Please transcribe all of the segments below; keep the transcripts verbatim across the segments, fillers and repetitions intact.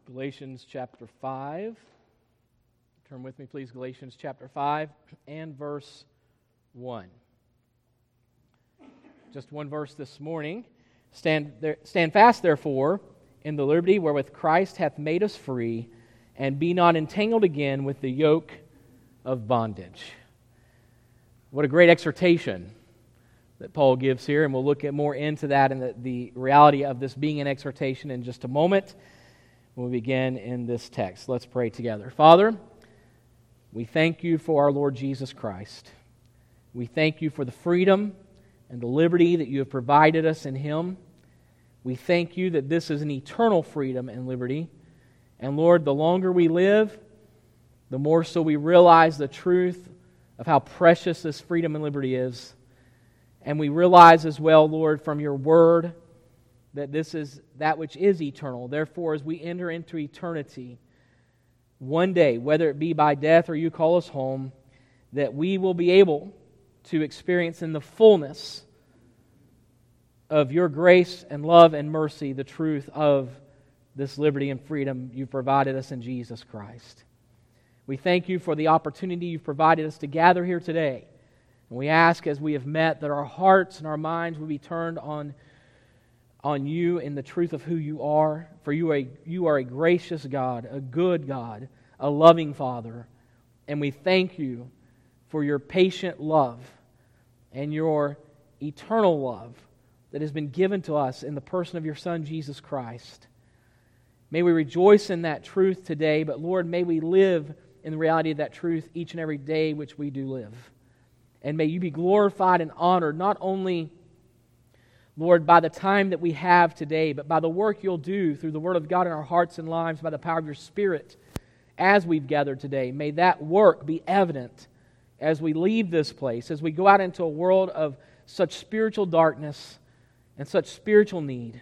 Galatians chapter five. Turn with me, please, Galatians chapter five and verse one. Just one verse this morning. Stand, there, stand fast, therefore, in the liberty wherewith Christ hath made us free, and be not entangled again with the yoke of bondage. What a great exhortation that Paul gives here, and we'll look at more into that and the, the reality of this being an exhortation in just a moment when we begin in this text. Let's pray together. Father, we thank you for our Lord Jesus Christ. We thank you for the freedom and the liberty that you have provided us in Him. We thank you that this is an eternal freedom and liberty. And Lord, the longer we live, the more so we realize the truth of how precious this freedom and liberty is. And we realize as well, Lord, from your word, that this is that which is eternal. Therefore, as we enter into eternity, one day, whether it be by death or you call us home, that we will be able to experience in the fullness of your grace and love and mercy the truth of this liberty and freedom you've provided us in Jesus Christ. We thank you for the opportunity you've provided us to gather here today. And we ask as we have met that our hearts and our minds will be turned on, on you in the truth of who you are. For you are, a, you are a gracious God, a good God, a loving Father. And we thank you for your patient love and your eternal love that has been given to us in the person of your Son, Jesus Christ. May we rejoice in that truth today, but Lord, may we live in the reality of that truth each and every day which we do live. And may you be glorified and honored, not only, Lord, by the time that we have today, but by the work you'll do through the Word of God in our hearts and lives, by the power of your Spirit as we've gathered today. May that work be evident as we leave this place, as we go out into a world of such spiritual darkness and such spiritual need.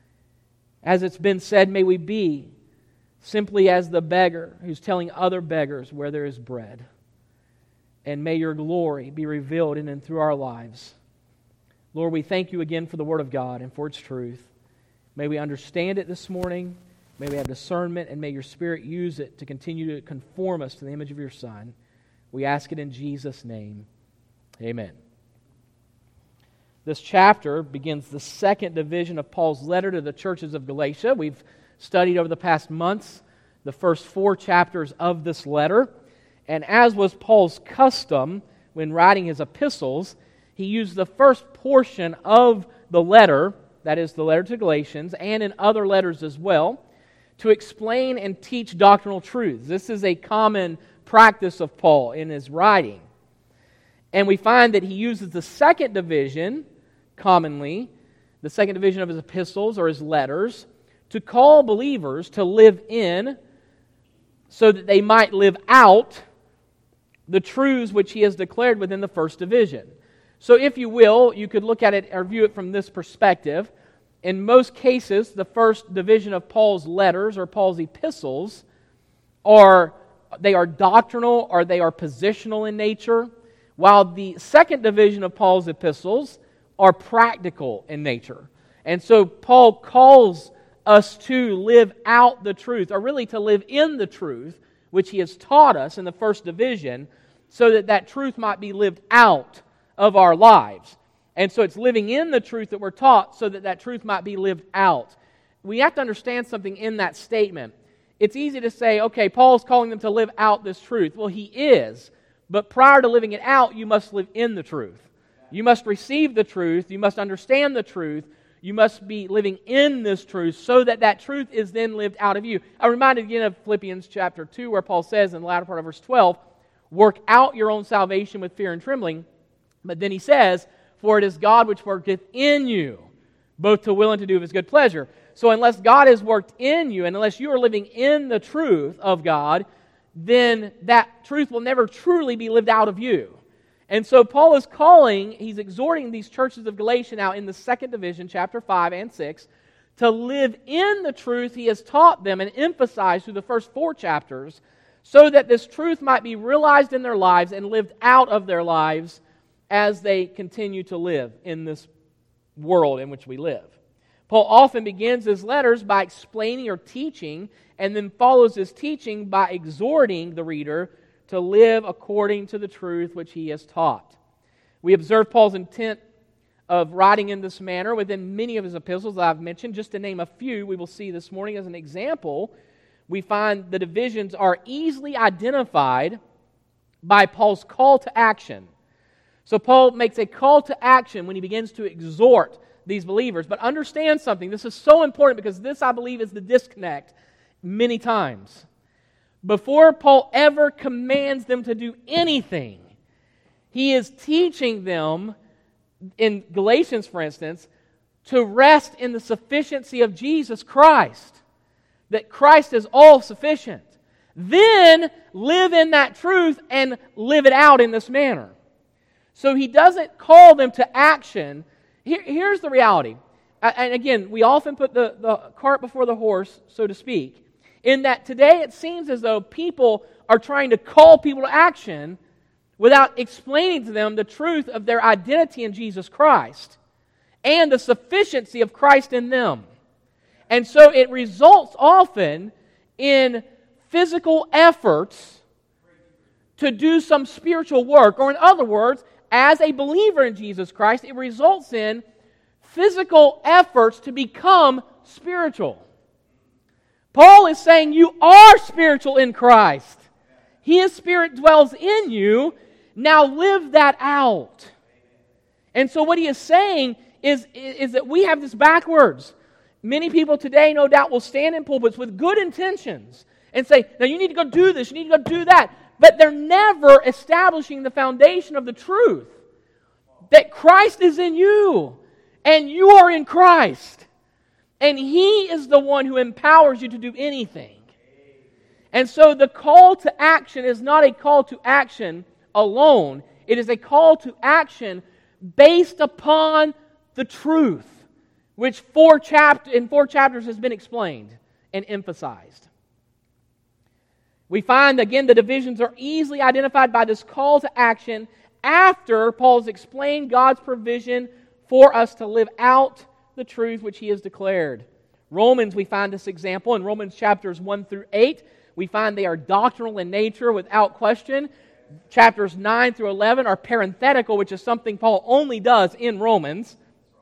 As it's been said, may we be simply as the beggar who's telling other beggars where there is bread. And may your glory be revealed in and through our lives. Lord, we thank you again for the Word of God and for its truth. May we understand it this morning. May we have discernment, and may your Spirit use it to continue to conform us to the image of your Son. We ask it in Jesus' name. Amen. This chapter begins the second division of Paul's letter to the churches of Galatia. We've studied over the past months the first four chapters of this letter. And as was Paul's custom when writing his epistles, he used the first portion of the letter, that is the letter to Galatians, and in other letters as well, to explain and teach doctrinal truths. This is a common practice of Paul in his writing. And we find that he uses the second division, commonly, the second division of his epistles or his letters, to call believers to live in so that they might live out the truths which he has declared within the first division. So if you will, you could look at it or view it from this perspective. In most cases, the first division of Paul's letters or Paul's epistles are they are doctrinal or they are positional in nature, while the second division of Paul's epistles are practical in nature. And so Paul calls us to live out the truth, or really to live in the truth, which he has taught us in the first division, so that that truth might be lived out of our lives. And so it's living in the truth that we're taught so that that truth might be lived out. We have to understand something in that statement. It's easy to say, okay, Paul's calling them to live out this truth. Well, he is. But prior to living it out, you must live in the truth. You must receive the truth. You must understand the truth. You must be living in this truth so that that truth is then lived out of you. I'm reminded again of Philippians chapter two, where Paul says in the latter part of verse twelve, work out your own salvation with fear and trembling. But then he says, for it is God which worketh in you, both to will and to do of His good pleasure. So unless God has worked in you, and unless you are living in the truth of God, then that truth will never truly be lived out of you. And so Paul is calling, he's exhorting these churches of Galatia now in the second division, chapter five and six, to live in the truth he has taught them and emphasized through the first four chapters, so that this truth might be realized in their lives and lived out of their lives as they continue to live in this world in which we live. Paul often begins his letters by explaining or teaching, and then follows his teaching by exhorting the reader to live according to the truth which he has taught. We observe Paul's intent of writing in this manner within many of his epistles that I've mentioned. Just to name a few, we will see this morning as an example, we find the divisions are easily identified by Paul's call to action. So Paul makes a call to action when he begins to exhort these believers. But understand something, this is so important because this, I believe, is the disconnect many times. Before Paul ever commands them to do anything, he is teaching them, in Galatians, for instance, to rest in the sufficiency of Jesus Christ. That Christ is all sufficient. Then live in that truth and live it out in this manner. So he doesn't call them to action. Here, here's the reality. And again, we often put the, the cart before the horse, so to speak, in that today it seems as though people are trying to call people to action without explaining to them the truth of their identity in Jesus Christ and the sufficiency of Christ in them. And so it results often in physical efforts to do some spiritual work. Or in other words, as a believer in Jesus Christ, it results in physical efforts to become spiritual. Paul is saying you are spiritual in Christ. His Spirit dwells in you. Now live that out. And so what he is saying is, is that we have this backwards. Many people today, no doubt, will stand in pulpits with good intentions and say, now you need to go do this, you need to go do that. But they're never establishing the foundation of the truth. That Christ is in you, and you are in Christ. And He is the one who empowers you to do anything. And so the call to action is not a call to action alone. It is a call to action based upon the truth, which four chapt- in four chapters has been explained and emphasized. We find, again, the divisions are easily identified by this call to action after Paul's explained God's provision for us to live out the truth which He has declared. Romans, we find this example in Romans chapters one through eight. We find they are doctrinal in nature without question. Chapters nine through eleven are parenthetical, which is something Paul only does in Romans.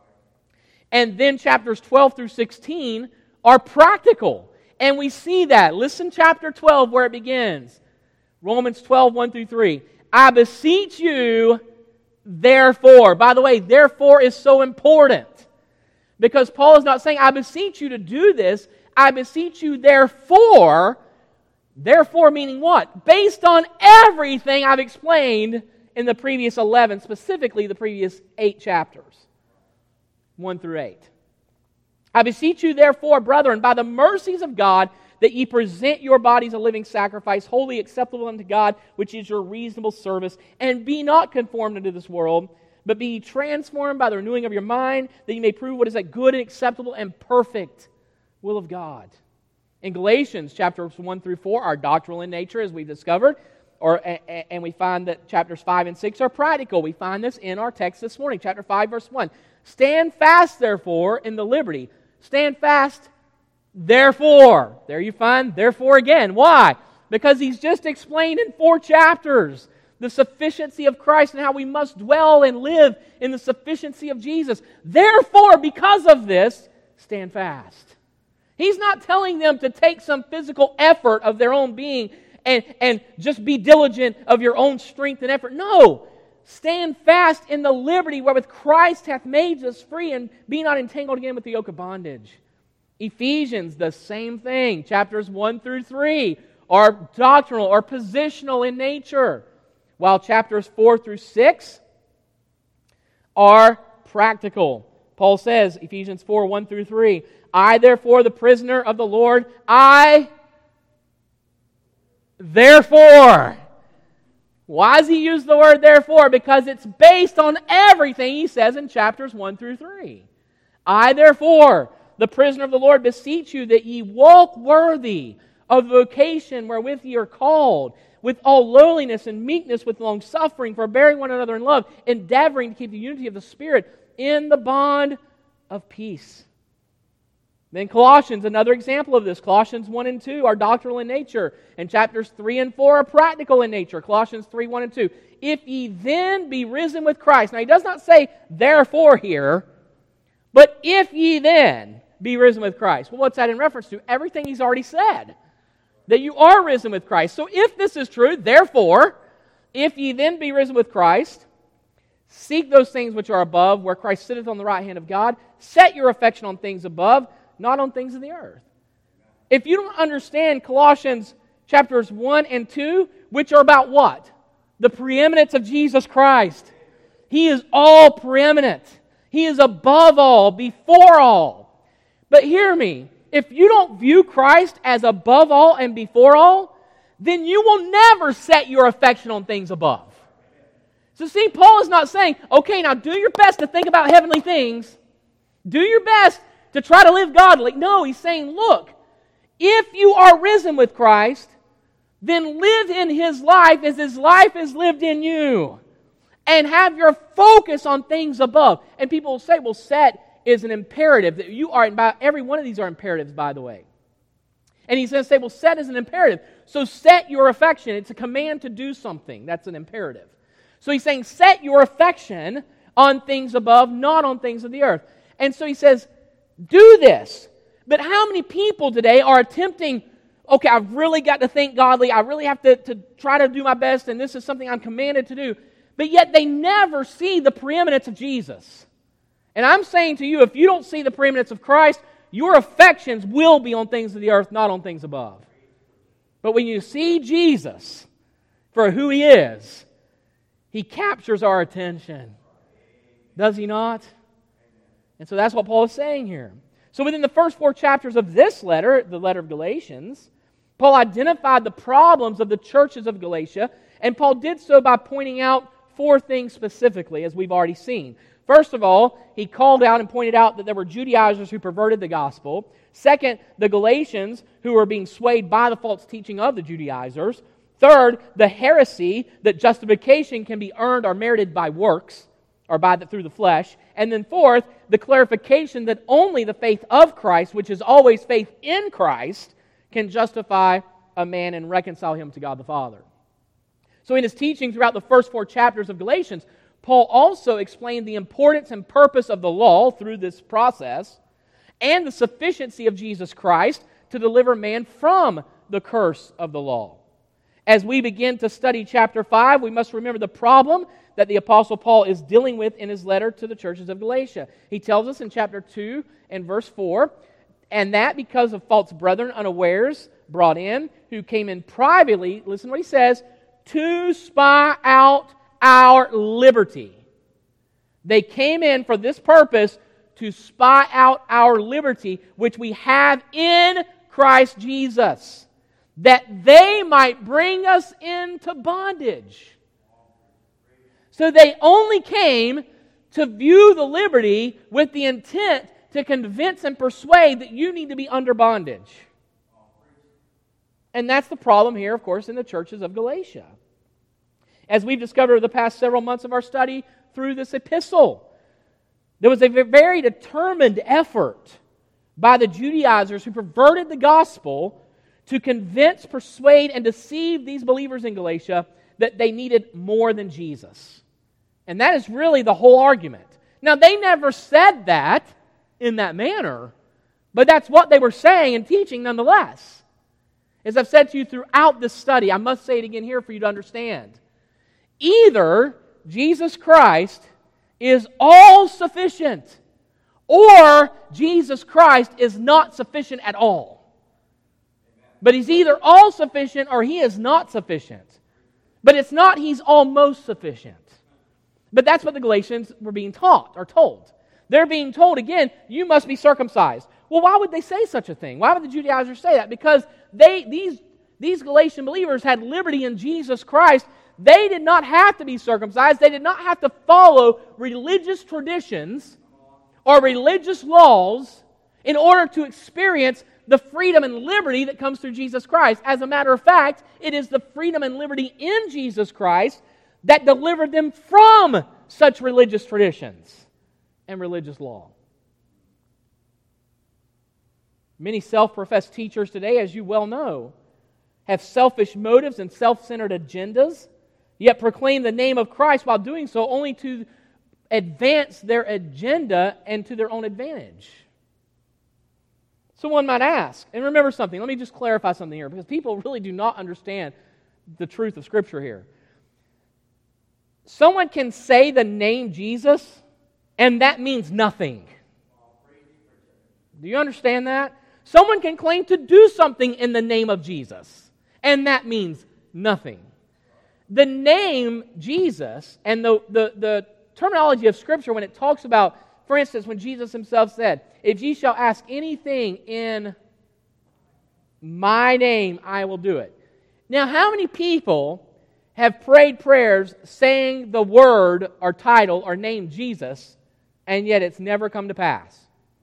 And then chapters twelve through sixteen are practical. And we see that. Listen, chapter twelve, where it begins. Romans twelve, one through three. I beseech you, therefore. By the way, therefore is so important. Because Paul is not saying, I beseech you to do this. I beseech you, therefore. Therefore meaning what? Based on everything I've explained in the previous eleven, specifically the previous eight chapters. one through eight. I beseech you, therefore, brethren, by the mercies of God, that ye present your bodies a living sacrifice, wholly acceptable unto God, which is your reasonable service. And be not conformed unto this world, but be ye transformed by the renewing of your mind, that ye may prove what is that good and acceptable and perfect will of God. In Galatians, chapters one through four are doctrinal in nature, as we've discovered, or and we find that chapters five and six are practical. We find this in our text this morning, chapter five, verse one. Stand fast, therefore, in the liberty. Stand fast, therefore. There you find therefore again. Why? Because he's just explained in four chapters the sufficiency of Christ and how we must dwell and live in the sufficiency of Jesus. Therefore, because of this, stand fast. He's not telling them to take some physical effort of their own being and, and just be diligent of your own strength and effort. No! Stand fast in the liberty wherewith Christ hath made us free, and be not entangled again with the yoke of bondage. Ephesians, the same thing. Chapters one through three are doctrinal or positional in nature, while chapters four through six are practical. Paul says, Ephesians four, one through three, I therefore, the prisoner of the Lord, I therefore... Why does he use the word therefore? Because it's based on everything he says in chapters one through three. I therefore, the prisoner of the Lord, beseech you that ye walk worthy of the vocation wherewith ye are called, with all lowliness and meekness, with long suffering, forbearing one another in love, endeavoring to keep the unity of the Spirit in the bond of peace. Then Colossians, another example of this. Colossians one and two are doctrinal in nature, and chapters three and four are practical in nature. Colossians three, one and two. If ye then be risen with Christ. Now he does not say therefore here, but if ye then be risen with Christ. Well, what's that in reference to? Everything he's already said. That you are risen with Christ. So if this is true, therefore, if ye then be risen with Christ, seek those things which are above, where Christ sitteth on the right hand of God. Set your affection on things above, not on things of the earth. If you don't understand Colossians chapters one and two, which are about what? The preeminence of Jesus Christ. He is all preeminent. He is above all, before all. But hear me, if you don't view Christ as above all and before all, then you will never set your affection on things above. So see, Paul is not saying, okay, now do your best to think about heavenly things. Do your best to try to live godly. No, he's saying, look, if you are risen with Christ, then live in His life as His life is lived in you. And have your focus on things above. And people will say, well, set is an imperative. That you are, and every one of these are imperatives, by the way. And he's going to say, well, set is an imperative. So set your affection. It's a command to do something. That's an imperative. So he's saying, set your affection on things above, not on things of the earth. And so he says, do this. But how many people today are attempting, okay, I've really got to think godly. I really have to, to try to do my best, and this is something I'm commanded to do. But yet they never see the preeminence of Jesus. And I'm saying to you, if you don't see the preeminence of Christ, your affections will be on things of the earth, not on things above. But when you see Jesus for who He is, He captures our attention. Does He not? And so that's what Paul is saying here. So within the first four chapters of this letter, the letter of Galatians, Paul identified the problems of the churches of Galatia, and Paul did so by pointing out four things specifically, as we've already seen. First of all, he called out and pointed out that there were Judaizers who perverted the gospel. Second, the Galatians who were being swayed by the false teaching of the Judaizers. Third, the heresy that justification can be earned or merited by works, or by the, through the flesh. And then fourth, the clarification that only the faith of Christ, which is always faith in Christ, can justify a man and reconcile him to God the Father. So in his teaching throughout the first four chapters of Galatians, Paul also explained the importance and purpose of the law through this process, and the sufficiency of Jesus Christ to deliver man from the curse of the law. As we begin to study chapter five, we must remember the problem that the Apostle Paul is dealing with in his letter to the churches of Galatia. He tells us in chapter two and verse four, and that because of false brethren unawares brought in, who came in privately, listen what he says, to spy out our liberty. They came in for this purpose, to spy out our liberty, which we have in Christ Jesus, that they might bring us into bondage. So they only came to view the liberty with the intent to convince and persuade that you need to be under bondage. And that's the problem here, of course, in the churches of Galatia. As we've discovered over the past several months of our study through this epistle, there was a very determined effort by the Judaizers who perverted the gospel to convince, persuade, and deceive these believers in Galatia that they needed more than Jesus. And that is really the whole argument. Now, they never said that in that manner, but that's what they were saying and teaching nonetheless. As I've said to you throughout this study, I must say it again here for you to understand. Either Jesus Christ is all sufficient, or Jesus Christ is not sufficient at all. But He's either all sufficient or He is not sufficient. But it's not He's almost sufficient. But that's what the Galatians were being taught or told. They're being told, again, you must be circumcised. Well, why would they say such a thing? Why would the Judaizers say that? Because they these, these Galatian believers had liberty in Jesus Christ. They did not have to be circumcised. They did not have to follow religious traditions or religious laws in order to experience the freedom and liberty that comes through Jesus Christ. As a matter of fact, it is the freedom and liberty in Jesus Christ that delivered them from such religious traditions and religious law. Many self-professed teachers today, as you well know, have selfish motives and self-centered agendas, yet proclaim the name of Christ while doing so only to advance their agenda and to their own advantage. So one might ask, and remember something, let me just clarify something here, because people really do not understand the truth of Scripture here. Someone can say the name Jesus, and that means nothing. Do you understand that? Someone can claim to do something in the name of Jesus, and that means nothing. The name Jesus and the, the, the terminology of Scripture when it talks about, for instance, when Jesus himself said, if ye shall ask anything in my name, I will do it. Now, how many people have prayed prayers saying the word or title or name Jesus, and yet it's never come to pass?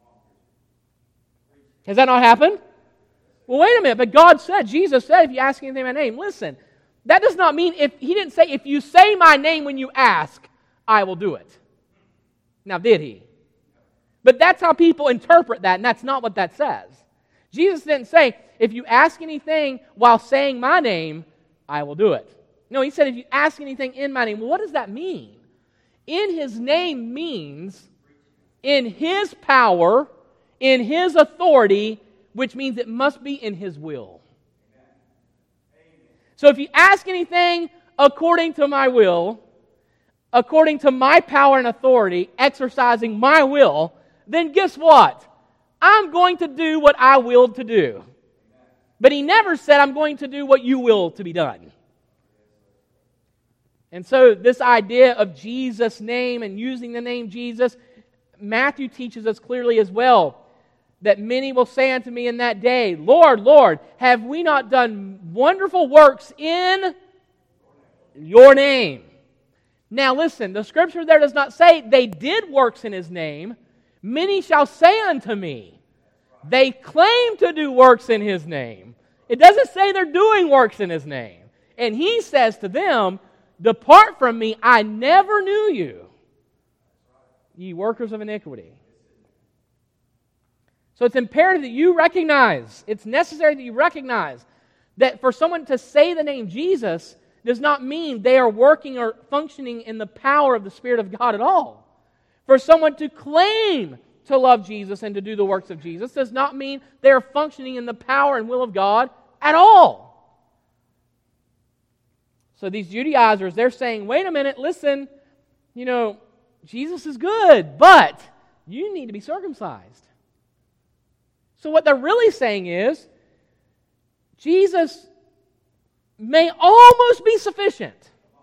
Has that not happened? Well, wait a minute, but God said, Jesus said, if you ask anything in my name, listen, that does not mean, if He didn't say, if you say my name when you ask, I will do it. Now, did He? But that's how people interpret that, and that's not what that says. Jesus didn't say, if you ask anything while saying my name, I will do it. No, He said, if you ask anything in my name. Well, what does that mean? In His name means in His power, in His authority, which means it must be in His will. So if you ask anything according to my will, according to my power and authority, exercising my will, then guess what? I'm going to do what I willed to do. But He never said, I'm going to do what you will to be done. And so this idea of Jesus' name and using the name Jesus, Matthew teaches us clearly as well, that many will say unto me in that day, Lord, Lord, have we not done wonderful works in your name? Now listen, the Scripture there does not say they did works in His name. Many shall say unto me, they claim to do works in His name. It doesn't say they're doing works in His name. And He says to them, depart from me, I never knew you, ye workers of iniquity. So it's imperative that you recognize, it's necessary that you recognize that for someone to say the name Jesus does not mean they are working or functioning in the power of the Spirit of God at all. For someone to claim to love Jesus and to do the works of Jesus does not mean they are functioning in the power and will of God at all. So these Judaizers, they're saying, wait a minute, listen, you know, Jesus is good, but you need to be circumcised. So what they're really saying is, Jesus may almost be sufficient,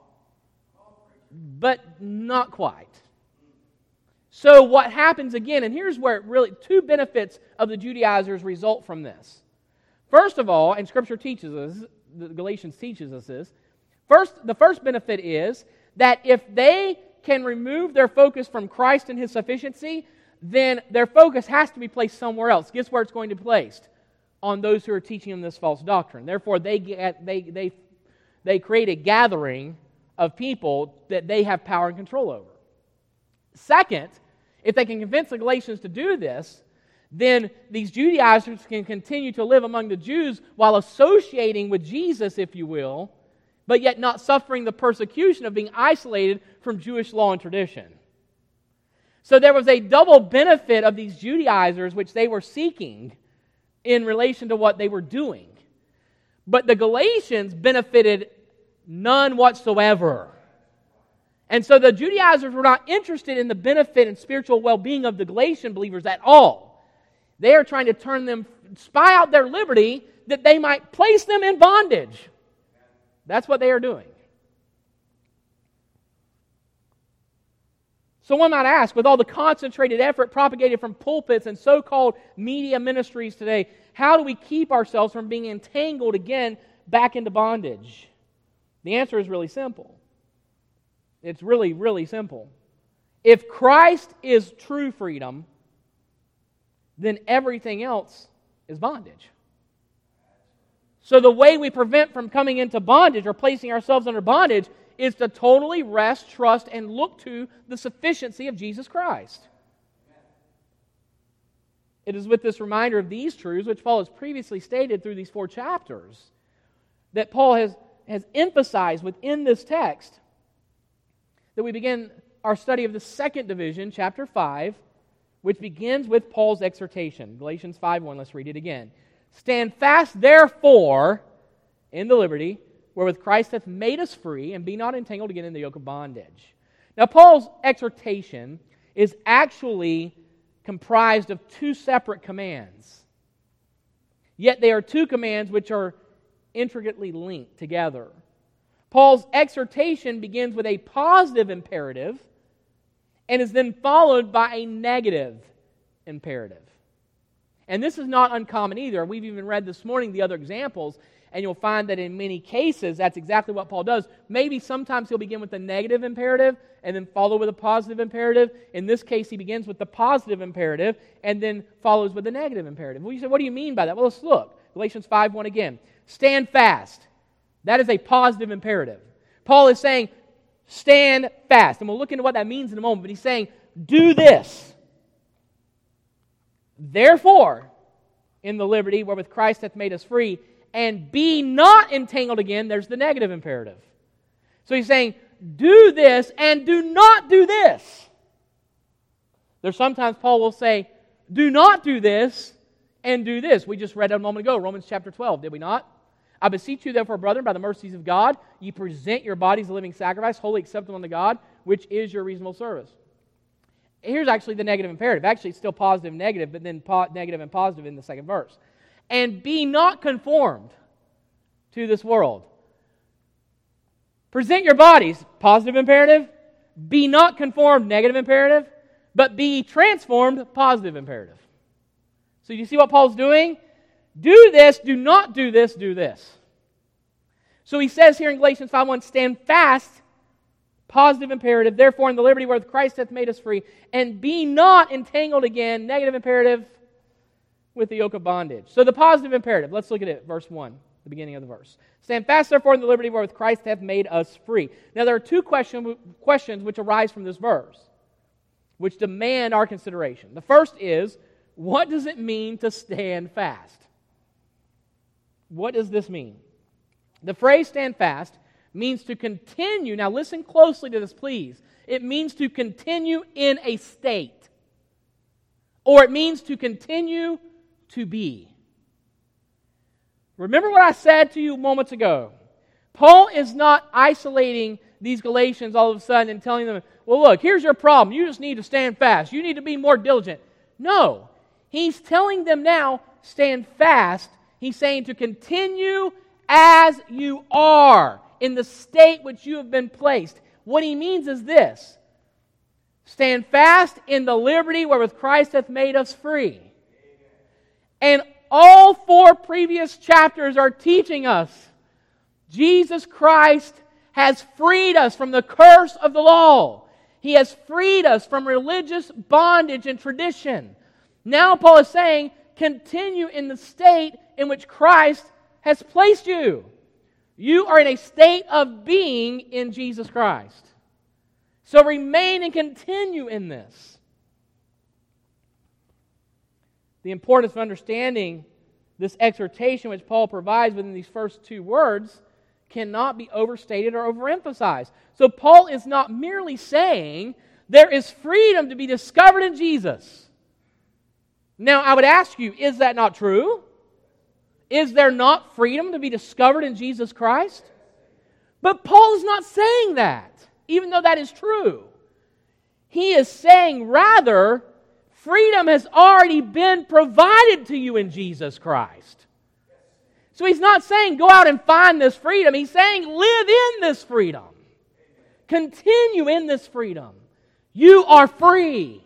but not quite. So what happens again, and here's where it really, two benefits of the Judaizers result from this. First of all, and Scripture teaches us, the Galatians teaches us this, first, the first benefit is that if they can remove their focus from Christ and His sufficiency, then their focus has to be placed somewhere else. Guess where it's going to be placed? On those who are teaching them this false doctrine. Therefore, they get, they they they create a gathering of people that they have power and control over. Second, if they can convince the Galatians to do this, then these Judaizers can continue to live among the Jews while associating with Jesus, if you will, but yet not suffering the persecution of being isolated from Jewish law and tradition. So there was a double benefit of these Judaizers which they were seeking in relation to what they were doing. But the Galatians benefited none whatsoever. And so the Judaizers were not interested in the benefit and spiritual well-being of the Galatian believers at all. They are trying to turn them, spy out their liberty, that they might place them in bondage. That's what they are doing. So one might ask, with all the concentrated effort propagated from pulpits and so-called media ministries today, how do we keep ourselves from being entangled again back into bondage? The answer is really simple. It's really, really simple. If Christ is true freedom, then everything else is bondage. So the way we prevent from coming into bondage or placing ourselves under bondage is to totally rest, trust, and look to the sufficiency of Jesus Christ. It is with this reminder of these truths, which Paul has previously stated through these four chapters, that Paul has, has emphasized within this text, that we begin our study of the second division, chapter five, which begins with Paul's exhortation. Galatians five one, let's read it again. Stand fast, therefore, in the liberty wherewith Christ hath made us free, and be not entangled again in the yoke of bondage. Now, Paul's exhortation is actually comprised of two separate commands. Yet they are two commands which are intricately linked together. Paul's exhortation begins with a positive imperative and is then followed by a negative imperative. And this is not uncommon either. We've even read this morning the other examples, and you'll find that in many cases that's exactly what Paul does. Maybe sometimes he'll begin with a negative imperative and then follow with a positive imperative. In this case, he begins with the positive imperative and then follows with the negative imperative. Well, you say, what do you mean by that? Well, let's look. Galatians five one again. Stand fast. That is a positive imperative. Paul is saying, stand fast. And we'll look into what that means in a moment, but he's saying, do this. Therefore, in the liberty wherewith Christ hath made us free, and be not entangled again, there's the negative imperative. So he's saying, do this and do not do this. There's sometimes Paul will say, do not do this and do this. We just read a moment ago, Romans chapter twelve, did we not? I beseech you therefore, brethren, by the mercies of God, ye present your bodies a living sacrifice, wholly acceptable unto God, which is your reasonable service. Here's actually the negative imperative. Actually, it's still positive and negative, but then po- negative and positive in the second verse. And be not conformed to this world. Present your bodies, positive imperative. Be not conformed, negative imperative. But be transformed, positive imperative. So you see what Paul's doing? Do this, do not do this, do this. So he says here in Galatians five one, stand fast, positive imperative, therefore in the liberty wherewith Christ hath made us free, and be not entangled again, negative imperative, with the yoke of bondage. So the positive imperative, let's look at it, verse one, the beginning of the verse. Stand fast, therefore, in the liberty wherewith Christ hath made us free. Now there are two question, questions which arise from this verse, which demand our consideration. The first is, what does it mean to stand fast? What does this mean? The phrase stand fast means to continue. Now listen closely to this, please. It means to continue in a state. Or it means to continue to be. Remember what I said to you moments ago. Paul is not isolating these Galatians all of a sudden and telling them, well, look, here's your problem. You just need to stand fast. You need to be more diligent. No. He's telling them now, stand fast. He's saying to continue as you are in the state which you have been placed. What he means is this. Stand fast in the liberty wherewith Christ hath made us free. And all four previous chapters are teaching us Jesus Christ has freed us from the curse of the law. He has freed us from religious bondage and tradition. Now Paul is saying, continue in the state in which Christ has placed you. You are in a state of being in Jesus Christ. So remain and continue in this. The importance of understanding this exhortation which Paul provides within these first two words cannot be overstated or overemphasized. So Paul is not merely saying there is freedom to be discovered in Jesus. Now I would ask you, is that not true? Is there not freedom to be discovered in Jesus Christ? But Paul is not saying that, even though that is true. He is saying, rather, freedom has already been provided to you in Jesus Christ. So he's not saying, go out and find this freedom. He's saying, live in this freedom. Continue in this freedom. You are free.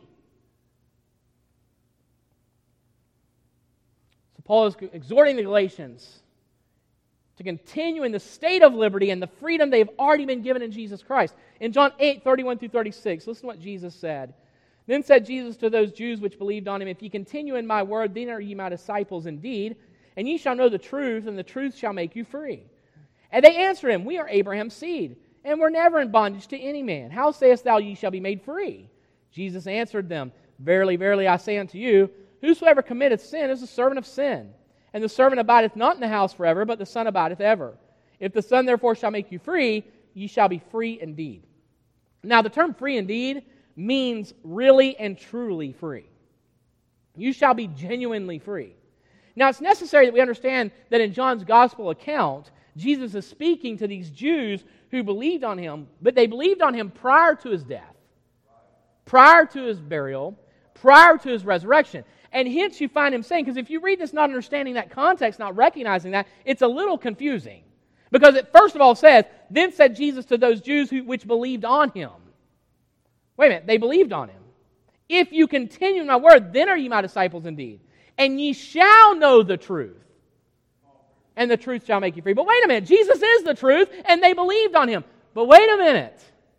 Paul is exhorting the Galatians to continue in the state of liberty and the freedom they have already been given in Jesus Christ. In John eight, thirty-one through thirty-six, listen to what Jesus said. Then said Jesus to those Jews which believed on him, if ye continue in my word, then are ye my disciples indeed, and ye shall know the truth, and the truth shall make you free. And they answered him, we are Abraham's seed, and we're never in bondage to any man. How sayest thou ye shall be made free? Jesus answered them, verily, verily, I say unto you, Whosoever committeth sin is a servant of sin. And the servant abideth not in the house forever, but the Son abideth ever. If the Son therefore shall make you free, ye shall be free indeed. Now the term free indeed means really and truly free. You shall be genuinely free. Now it's necessary that we understand that in John's gospel account, Jesus is speaking to these Jews who believed on Him, but they believed on Him prior to His death, prior to His burial, prior to His resurrection. And hence you find Him saying, because if you read this not understanding that context, not recognizing that, it's a little confusing. Because it first of all says, then said Jesus to those Jews who, which believed on Him. Wait a minute, they believed on Him. If you continue in my word, then are ye my disciples indeed. And ye shall know the truth. And the truth shall make you free. But wait a minute, Jesus is the truth, and they believed on Him. But wait a minute.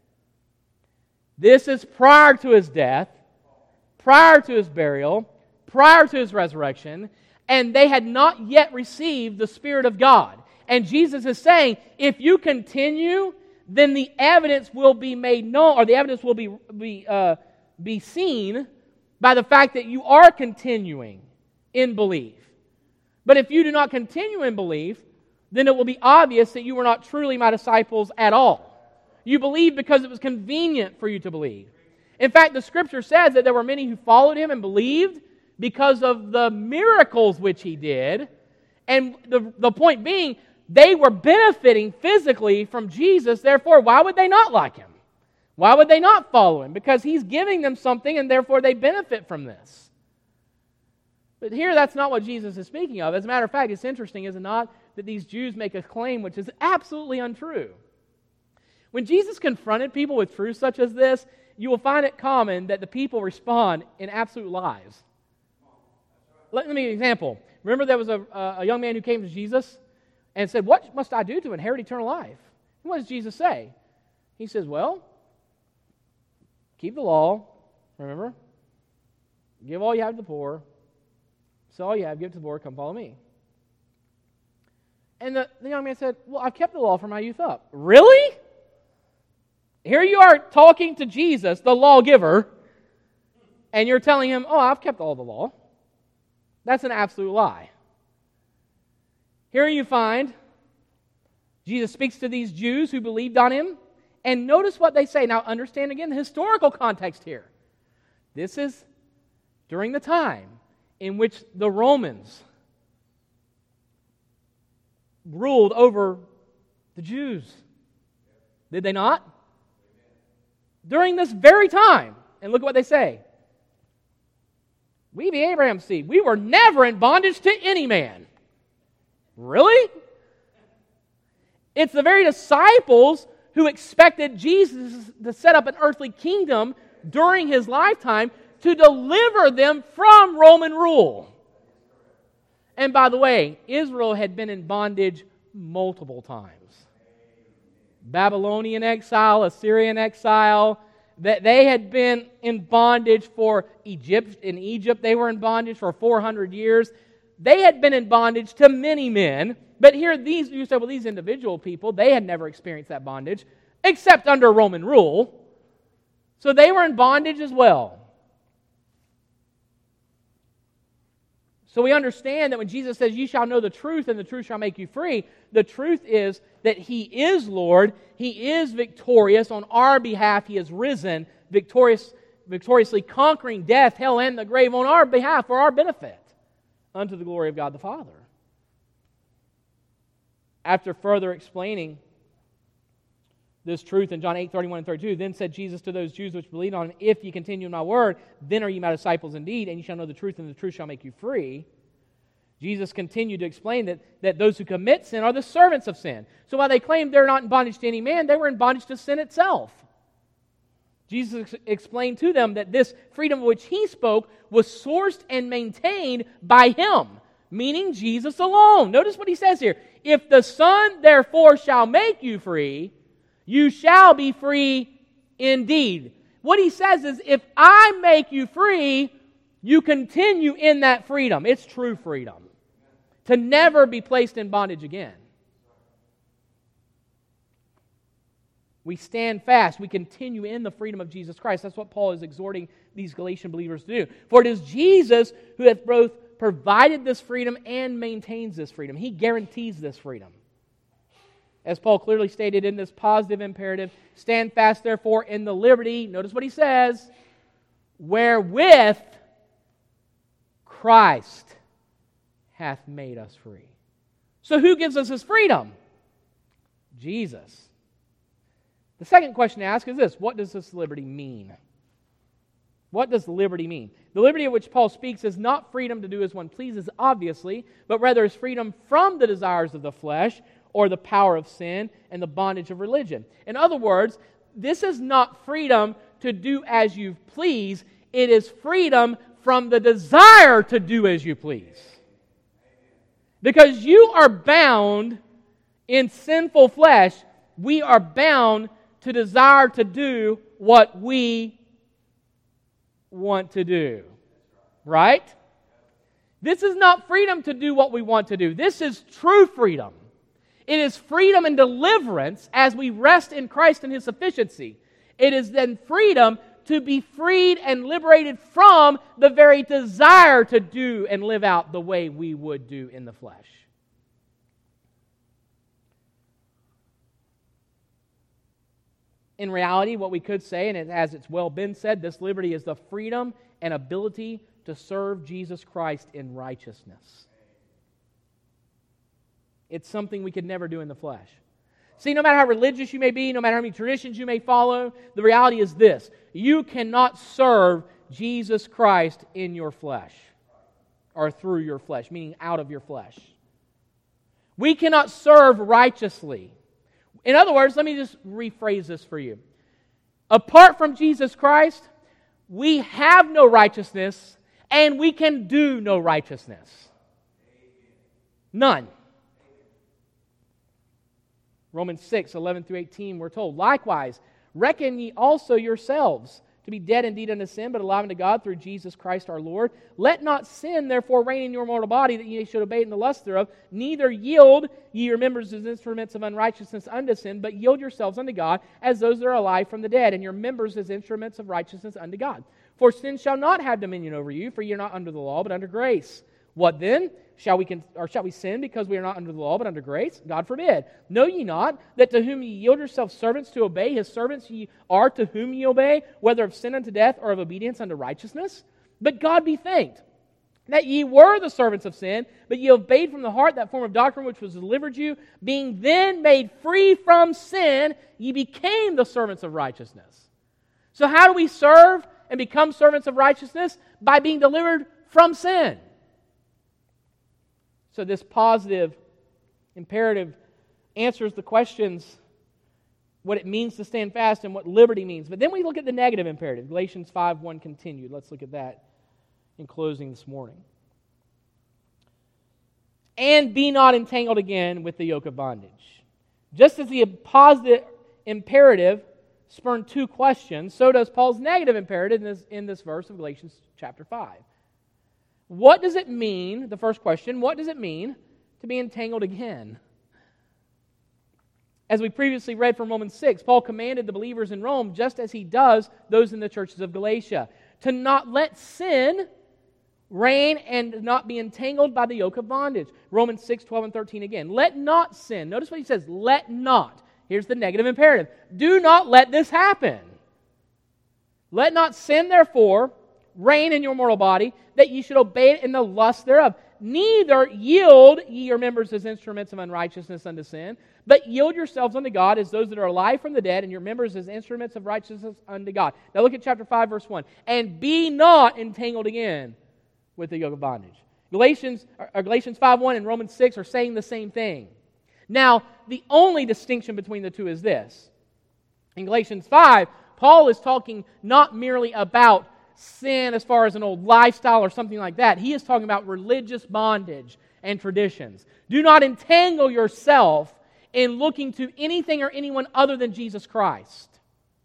This is prior to His death, prior to His burial, prior to His resurrection, and they had not yet received the Spirit of God. And Jesus is saying, if you continue, then the evidence will be made known, or the evidence will be, be, uh, be seen by the fact that you are continuing in belief. But if you do not continue in belief, then it will be obvious that you were not truly my disciples at all. You believed because it was convenient for you to believe. In fact, the Scripture says that there were many who followed Him and believed because of the miracles which He did. And the, the point being, they were benefiting physically from Jesus. Therefore, why would they not like Him? Why would they not follow Him? Because He's giving them something, and therefore they benefit from this. But here, that's not what Jesus is speaking of. As a matter of fact, it's interesting, is it not, that these Jews make a claim which is absolutely untrue. When Jesus confronted people with truths such as this, you will find it common that the people respond in absolute lies. Let me give you an example. Remember there was a, a young man who came to Jesus and said, what must I do to inherit eternal life? And what does Jesus say? He says, well, keep the law, remember? Give all you have to the poor. Sell all you have, give it to the poor, come follow me. And the, the young man said, well, I've kept the law from my youth up. Really? Here you are talking to Jesus, the lawgiver, and you're telling him, oh, I've kept all the law. That's an absolute lie. Here you find Jesus speaks to these Jews who believed on Him, and notice what they say. Now understand again the historical context here. This is during the time in which the Romans ruled over the Jews. Did they not? During this very time. And look at what they say. We be Abraham's seed. We were never in bondage to any man. Really? It's the very disciples who expected Jesus to set up an earthly kingdom during His lifetime to deliver them from Roman rule. And by the way, Israel had been in bondage multiple times. Babylonian exile, Assyrian exile. That they had been in bondage for Egypt. In Egypt, they were in bondage for four hundred years. They had been in bondage to many men. But here, these you say, well, these individual people, they had never experienced that bondage, except under Roman rule. So they were in bondage as well. So we understand that when Jesus says, "You shall know the truth, and the truth shall make you free," the truth is that He is Lord. He is victorious on our behalf. He has risen, victorious, victoriously conquering death, hell, and the grave on our behalf for our benefit, unto the glory of God the Father. After further explaining this truth in John eight, thirty-one and thirty-two, then said Jesus to those Jews which believed on Him, if ye continue in my word, then are ye my disciples indeed, and ye shall know the truth, and the truth shall make you free. Jesus continued to explain that, that those who commit sin are the servants of sin. So while they claimed they're not in bondage to any man, they were in bondage to sin itself. Jesus ex- explained to them that this freedom of which He spoke was sourced and maintained by Him, meaning Jesus alone. Notice what He says here. If the Son therefore shall make you free, you shall be free indeed. What He says is, if I make you free, you continue in that freedom. It's true freedom. To never be placed in bondage again. We stand fast. We continue in the freedom of Jesus Christ. That's what Paul is exhorting these Galatian believers to do. For it is Jesus who hath both provided this freedom and maintains this freedom. He guarantees this freedom. As Paul clearly stated in this positive imperative, stand fast therefore in the liberty, notice what he says, wherewith Christ hath made us free. So who gives us this freedom? Jesus. The second question to ask is this: what does this liberty mean? What does liberty mean? The liberty of which Paul speaks is not freedom to do as one pleases, obviously, but rather is freedom from the desires of the flesh or the power of sin and the bondage of religion. In other words, this is not freedom to do as you please. It is freedom from the desire to do as you please. Because you are bound in sinful flesh, we are bound to desire to do what we want to do. Right? This is not freedom to do what we want to do. This is true freedom. It is freedom and deliverance as we rest in Christ and His sufficiency. It is then freedom to be freed and liberated from the very desire to do and live out the way we would do in the flesh. In reality, what we could say, and as it's well been said, this liberty is the freedom and ability to serve Jesus Christ in righteousness. It's something we could never do in the flesh. See, no matter how religious you may be, no matter how many traditions you may follow, the reality is this: you cannot serve Jesus Christ in your flesh, or through your flesh, meaning out of your flesh. We cannot serve righteously. In other words, let me just rephrase this for you. Apart from Jesus Christ, we have no righteousness, and we can do no righteousness. None. Romans six, eleven through eighteen, we're told, likewise, reckon ye also yourselves to be dead indeed unto sin, but alive unto God through Jesus Christ our Lord. Let not sin therefore reign in your mortal body, that ye should obey it in the lust thereof. Neither yield ye your members as instruments of unrighteousness unto sin, but yield yourselves unto God as those that are alive from the dead, and your members as instruments of righteousness unto God. For sin shall not have dominion over you, for ye are not under the law, but under grace. What then? Shall we con- or shall we sin because we are not under the law, but under grace? God forbid. Know ye not that to whom ye yield yourselves servants to obey, his servants ye are to whom ye obey, whether of sin unto death or of obedience unto righteousness? But God be thanked that ye were the servants of sin, but ye obeyed from the heart that form of doctrine which was delivered you. Being then made free from sin, ye became the servants of righteousness. So how do we serve and become servants of righteousness? By being delivered from sin. So this positive imperative answers the questions, what it means to stand fast and what liberty means. But then we look at the negative imperative. Galatians five one continued. Let's look at that in closing this morning. And be not entangled again with the yoke of bondage. Just as the positive imperative spurned two questions, so does Paul's negative imperative in this, in this verse of Galatians chapter five. What does it mean, the first question, what does it mean to be entangled again? As we previously read from Romans six, Paul commanded the believers in Rome, just as he does those in the churches of Galatia, to not let sin reign and not be entangled by the yoke of bondage. Romans six, twelve, and thirteen again. Let not sin. Notice what he says, let not. Here's the negative imperative. Do not let this happen. Let not sin, therefore, reign in your mortal body, that ye should obey it in the lust thereof. Neither yield ye your members as instruments of unrighteousness unto sin, but yield yourselves unto God as those that are alive from the dead, and your members as instruments of righteousness unto God. Now look at chapter five, verse one. And be not entangled again with the yoke of bondage. Galatians, or Galatians five one and Romans six are saying the same thing. Now, the only distinction between the two is this. In Galatians five, Paul is talking not merely about sin as far as an old lifestyle or something like that. He is talking about religious bondage and traditions. Do not entangle yourself in looking to anything or anyone other than Jesus Christ.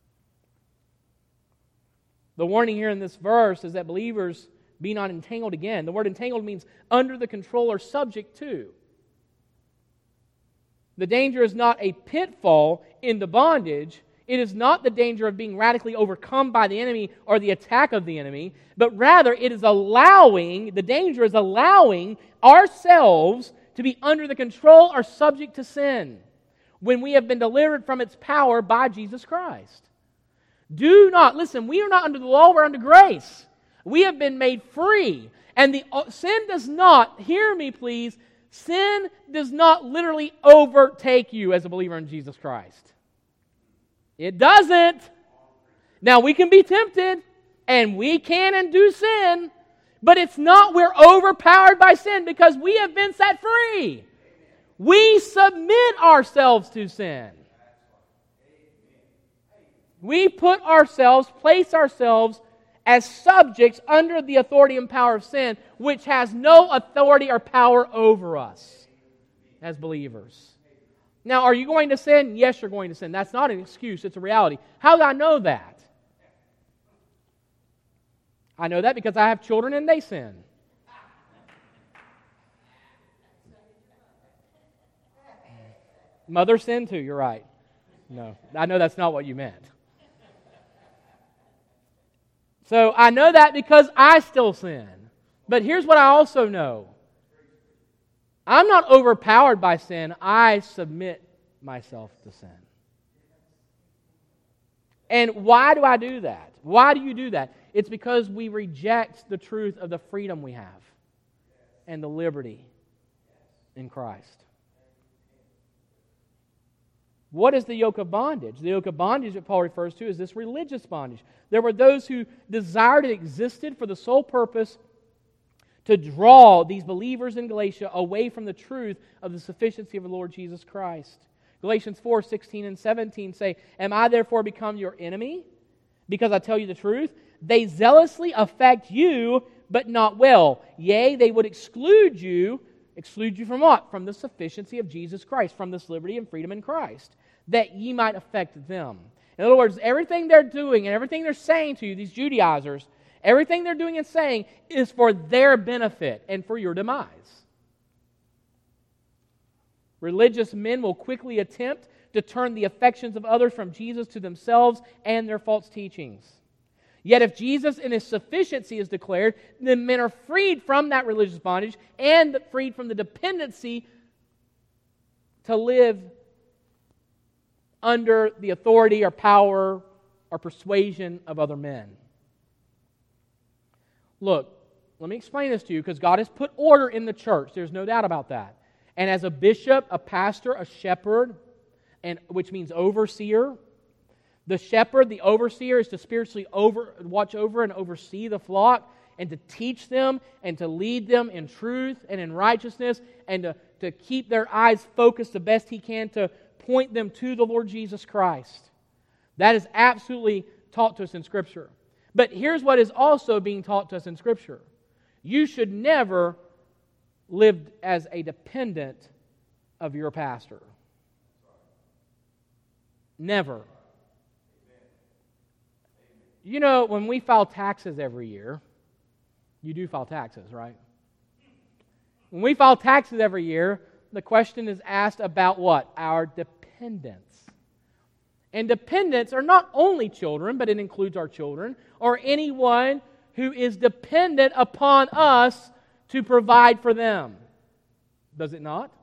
The warning here in this verse is that believers be not entangled again. The word entangled means under the control or subject to. The danger is not a pitfall into bondage. It is not the danger of being radically overcome by the enemy or the attack of the enemy, but rather it is allowing, the danger is allowing ourselves to be under the control or subject to sin when we have been delivered from its power by Jesus Christ. Do not, listen, we are not under the law, we're under grace. We have been made free. And the uh, sin does not, hear me please, sin does not literally overtake you as a believer in Jesus Christ. It doesn't. Now we can be tempted, and we can and do sin, but it's not we're overpowered by sin because we have been set free. We submit ourselves to sin. We put ourselves, place ourselves as subjects under the authority and power of sin, which has no authority or power over us as believers. Now, are you going to sin? Yes, you're going to sin. That's not an excuse, it's a reality. How do I know that? I know that because I have children and they sin. Mothers sin too, you're right. No, I know that's not what you meant. So I know that because I still sin. But here's what I also know. I'm not overpowered by sin. I submit myself to sin. And why do I do that? Why do you do that? It's because we reject the truth of the freedom we have and the liberty in Christ. What is the yoke of bondage? The yoke of bondage that Paul refers to is this religious bondage. There were those who desired it existed for the sole purpose to draw these believers in Galatia away from the truth of the sufficiency of the Lord Jesus Christ. Galatians four, sixteen and seventeen say, "Am I therefore become your enemy? Because I tell you the truth, they zealously affect you, but not well. Yea, they would exclude you. Exclude you from what? From the sufficiency of Jesus Christ, from this liberty and freedom in Christ, that ye might affect them." In other words, everything they're doing and everything they're saying to you, these Judaizers, everything they're doing and saying is for their benefit and for your demise. Religious men will quickly attempt to turn the affections of others from Jesus to themselves and their false teachings. Yet if Jesus in His sufficiency is declared, then men are freed from that religious bondage and freed from the dependency to live under the authority or power or persuasion of other men. Look, let me explain this to you because God has put order in the church. There's no doubt about that. And as a bishop, a pastor, a shepherd, and which means overseer, the shepherd, the overseer, is to spiritually over, watch over and oversee the flock and to teach them and to lead them in truth and in righteousness and to, to keep their eyes focused the best he can to point them to the Lord Jesus Christ. That is absolutely taught to us in Scripture. But here's what is also being taught to us in Scripture. You should never live as a dependent of your pastor. Never. You know, when we file taxes every year, you do file taxes, right? When we file taxes every year, the question is asked about what? Our dependents. And dependents are not only children, but it includes our children, or anyone who is dependent upon us to provide for them. Does it not?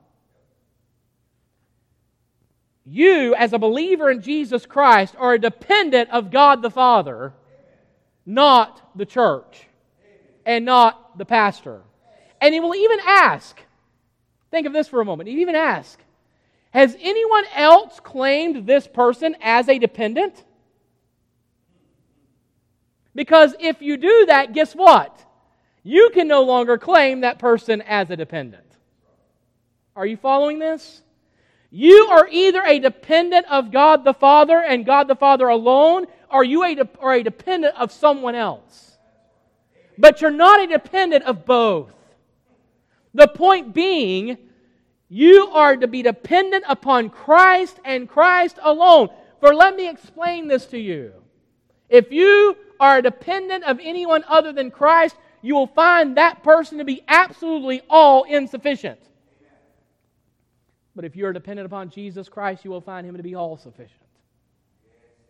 You, as a believer in Jesus Christ, are a dependent of God the Father, not the church, and not the pastor. And He will even ask, think of this for a moment, He'll even ask, has anyone else claimed this person as a dependent? Because if you do that, guess what? You can no longer claim that person as a dependent. Are you following this? You are either a dependent of God the Father and God the Father alone, or you are a dependent of someone else. But you're not a dependent of both. The point being, you are to be dependent upon Christ and Christ alone. For let me explain this to you. If you are a dependent of anyone other than Christ, you will find that person to be absolutely all insufficient. But if you are dependent upon Jesus Christ, you will find Him to be all sufficient.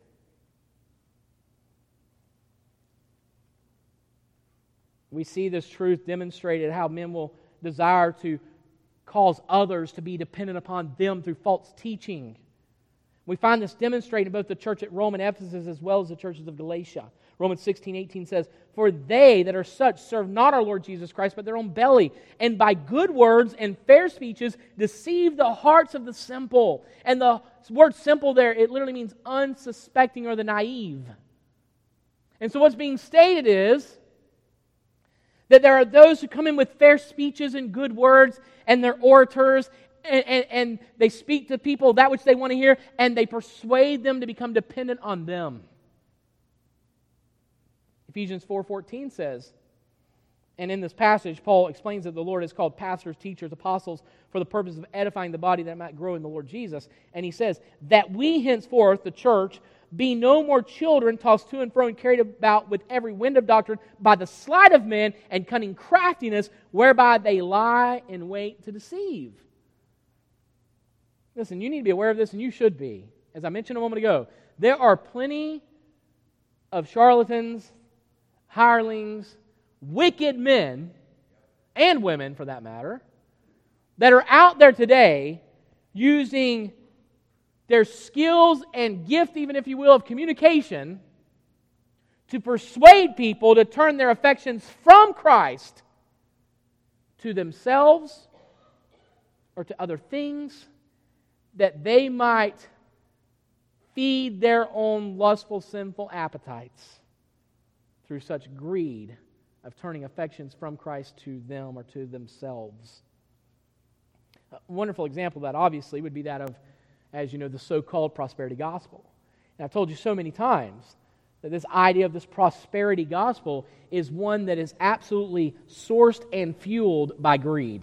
We see this truth demonstrated how men will desire to cause others to be dependent upon them through false teaching. We find this demonstrated in both the church at Rome and Ephesus as well as the churches of Galatia. Romans sixteen eighteen says, "For they that are such serve not our Lord Jesus Christ, but their own belly, and by good words and fair speeches deceive the hearts of the simple." And the word simple there, it literally means unsuspecting or the naive. And so what's being stated is that there are those who come in with fair speeches and good words, and they're orators, and, and, and they speak to people that which they want to hear, and they persuade them to become dependent on them. Ephesians four fourteen says, and in this passage, Paul explains that the Lord has called pastors, teachers, apostles for the purpose of edifying the body that it might grow in the Lord Jesus. And he says, that we henceforth, the church, be no more children tossed to and fro and carried about with every wind of doctrine by the sleight of men and cunning craftiness, whereby they lie in wait to deceive. Listen, you need to be aware of this, and you should be. As I mentioned a moment ago, there are plenty of charlatans, hirelings, wicked men, and women for that matter, that are out there today using their skills and gift, even if you will, of communication to persuade people to turn their affections from Christ to themselves or to other things that they might feed their own lustful, sinful appetites through such greed of turning affections from Christ to them or to themselves. A wonderful example of that, obviously, would be that of, as you know, the so-called prosperity gospel. And I've told you so many times that this idea of this prosperity gospel is one that is absolutely sourced and fueled by greed.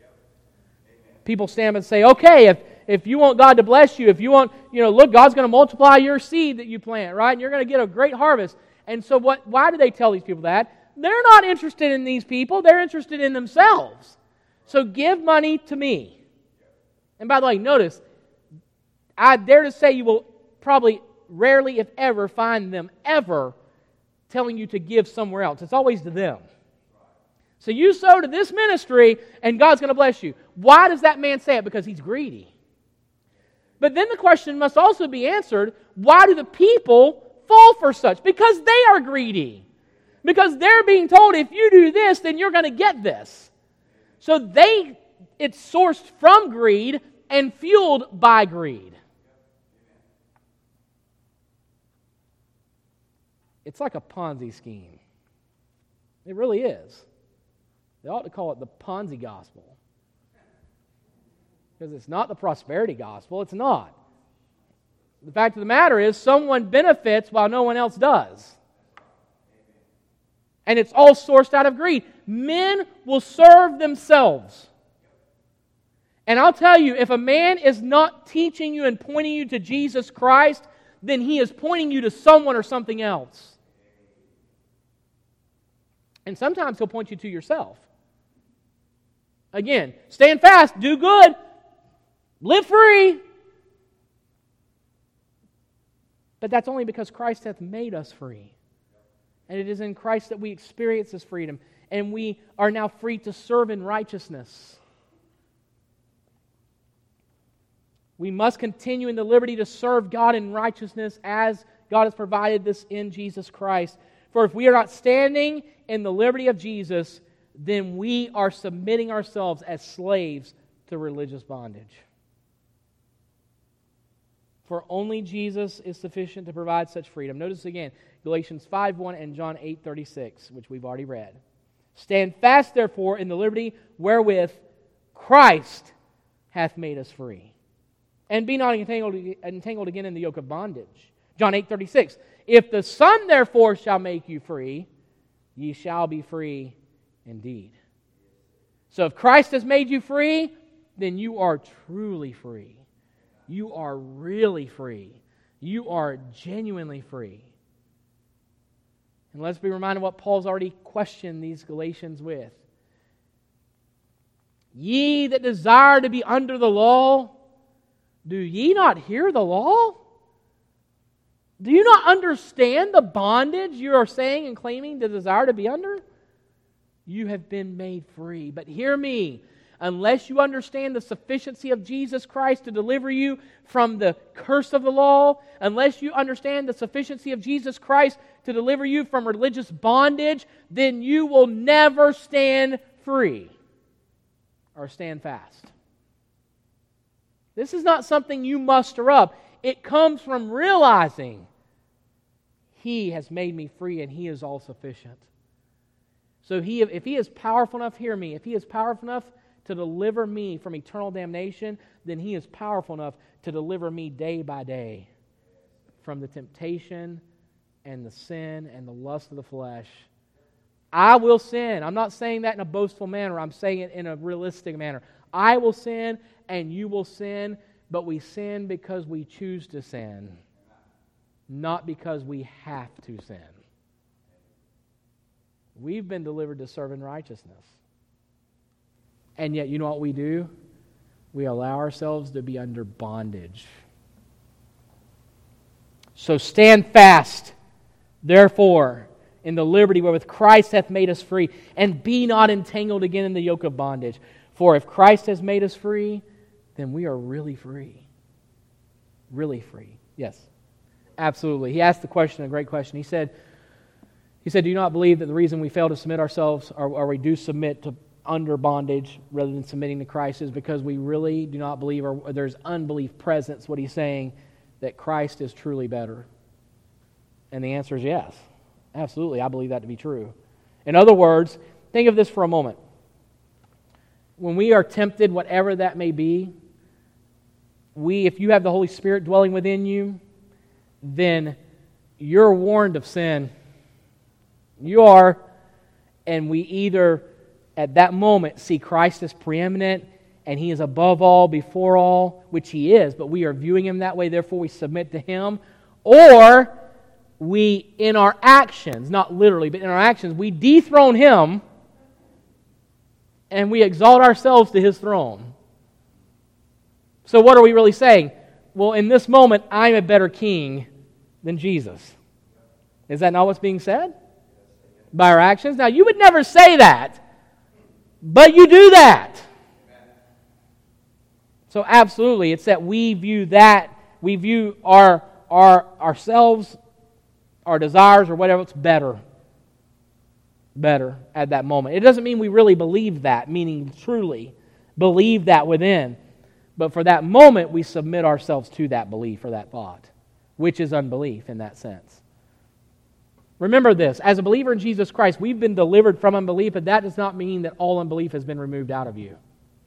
People stand up and say, okay, if, if you want God to bless you, if you want, you know, look, God's going to multiply your seed that you plant, right? And you're going to get a great harvest. And so what? Why do they tell these people that? They're not interested in these people. They're interested in themselves. So give money to me. And by the way, notice, I dare to say you will probably rarely, if ever, find them ever telling you to give somewhere else. It's always to them. So you sow to this ministry and God's going to bless you. Why does that man say it? Because he's greedy. But then the question must also be answered, why do the people fall for such? Because they are greedy. Because they're being told, if you do this, then you're going to get this. So they, it's sourced from greed and fueled by greed. It's like a Ponzi scheme. It really is. They ought to call it the Ponzi gospel. Because it's not the prosperity gospel. It's not. The fact of the matter is, someone benefits while no one else does. And it's all sourced out of greed. Men will serve themselves. And I'll tell you, if a man is not teaching you and pointing you to Jesus Christ, then he is pointing you to someone or something else. And sometimes he'll point you to yourself. Again, stand fast, do good, live free. But that's only because Christ hath made us free. And it is in Christ that we experience this freedom. And we are now free to serve in righteousness. We must continue in the liberty to serve God in righteousness as God has provided this in Jesus Christ. For if we are not standing in the liberty of Jesus, then we are submitting ourselves as slaves to religious bondage. For only Jesus is sufficient to provide such freedom. Notice again, Galatians five one and John eight thirty-six, which we've already read. Stand fast, therefore, in the liberty wherewith Christ hath made us free. And be not entangled, entangled again in the yoke of bondage. John eight thirty-six. If the Son, therefore, shall make you free, ye shall be free indeed. So if Christ has made you free, then you are truly free. You are really free. You are genuinely free. And let's be reminded what Paul's already questioned these Galatians with. Ye that desire to be under the law, do ye not hear the law? Do you not understand the bondage you are saying and claiming to desire to be under? You have been made free. But hear me, unless you understand the sufficiency of Jesus Christ to deliver you from the curse of the law, unless you understand the sufficiency of Jesus Christ to deliver you from religious bondage, then you will never stand free or stand fast. This is not something you muster up. It comes from realizing He has made me free and He is all sufficient. So he, if He is powerful enough, hear me, if He is powerful enough to deliver me from eternal damnation, then He is powerful enough to deliver me day by day from the temptation and the sin and the lust of the flesh. I will sin. I'm not saying that in a boastful manner. I'm saying it in a realistic manner. I will sin and you will sin, but we sin because we choose to sin, not because we have to sin. We've been delivered to serve in righteousness. And yet, you know what we do? We allow ourselves to be under bondage. So stand fast, therefore, in the liberty wherewith Christ hath made us free, and be not entangled again in the yoke of bondage. For if Christ has made us free, then we are really free. Really free. Yes, absolutely. He asked the question, a great question. He said, He said, do you not believe that the reason we fail to submit ourselves, or, or we do submit to under bondage rather than submitting to Christ, is because we really do not believe, or, or there's unbelief present, what he's saying, that Christ is truly better? And the answer is yes. Absolutely, I believe that to be true. In other words, think of this for a moment. When we are tempted, whatever that may be, we, if you have the Holy Spirit dwelling within you, then you're warned of sin. You are, and we either at that moment see Christ as preeminent and He is above all, before all, which He is, but we are viewing Him that way, therefore we submit to Him, or we, in our actions, not literally, but in our actions, we dethrone Him and we exalt ourselves to His throne. So what are we really saying? Well, in this moment, I'm a better king than Jesus. Is that not what's being said? By our actions? Now, you would never say that, but you do that. So absolutely, it's that we view that, we view our, our ourselves, our desires, or whatever, it's better. Better at that moment. It doesn't mean we really believe that, meaning truly believe that within. But for that moment, we submit ourselves to that belief or that thought, which is unbelief in that sense. Remember this, as a believer in Jesus Christ, we've been delivered from unbelief, but that does not mean that all unbelief has been removed out of you.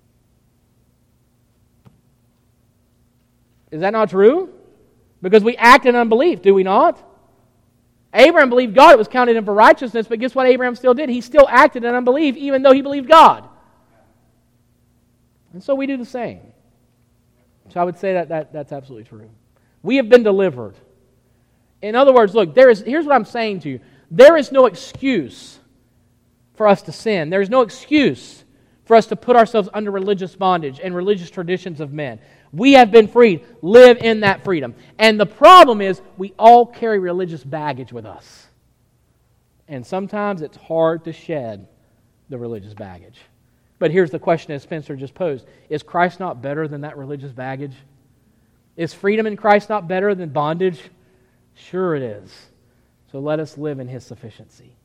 Is that not true? Because we act in unbelief, do we not? Abraham believed God, it was counted him for righteousness, but guess what Abraham still did? He still acted in unbelief, even though he believed God. And so we do the same. So I would say that, that that's absolutely true. We have been delivered. In other words, look, there is. Here's what I'm saying to you. There is no excuse for us to sin. There is no excuse for us to put ourselves under religious bondage and religious traditions of men. We have been freed. Live in that freedom. And the problem is we all carry religious baggage with us. And sometimes it's hard to shed the religious baggage. But here's the question as Spencer just posed. Is Christ not better than that religious baggage? Is freedom in Christ not better than bondage? Sure it is. So let us live in His sufficiency.